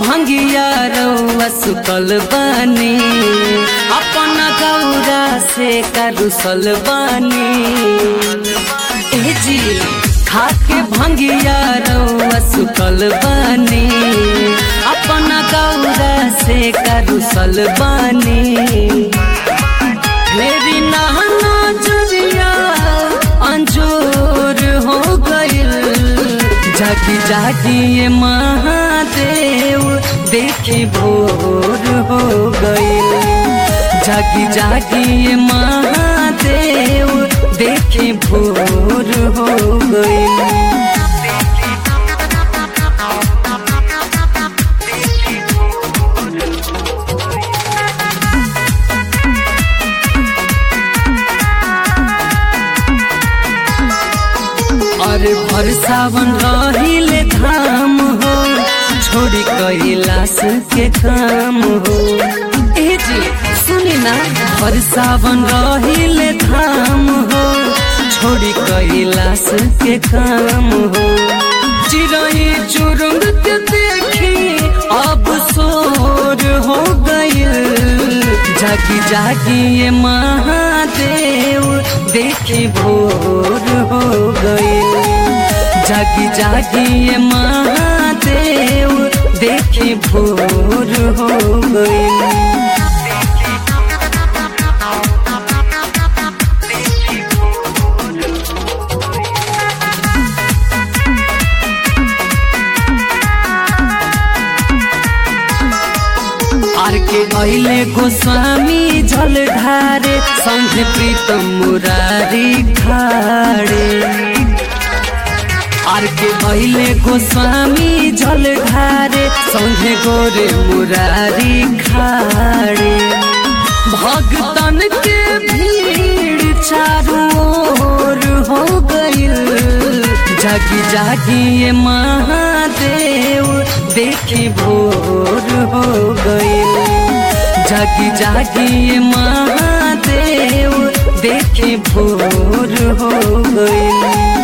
भंगिया रउआ सुतल बानी, अपना गौरा से करुसल बानी। ए जी खाके भंगिया रउआ सुतल बानी, अपना गौरा से करुसल बानी। मेरी नहना जुरिया अंजूर हो गइल, जागी जागी ये महादेव देखी भोर हो गइल। जागी जागी ये महादेव देखी भोर हो गइल। अरे भर सावन रहिले धाम हो, छोड़ी कैलाश के काम हो। ए जी सुनी ना, भर सावन रहिले धाम हो, छोड़ी कैलाश के काम हो। चिड़ै चुरुंग के देखी अब शोर हो गइल, जागी जागी ये महादेव देखी भोर हो गइल। जागी जागी ये महादेव देखी भोर हो गइल। आर के अइले गोस्वामी जल ढारे, संघे प्रीतम मुरारी खाड़े। आर के अइले गोस्वामी जल ढारे, संघे गोरे मुरारी खाड़े। भगतन के भीड़ चारों ओर हो गइल, जागी जागी ये महादेव देखी भोर हो गइल। जागी जागी ये महादेव देखी भोर हो गइल।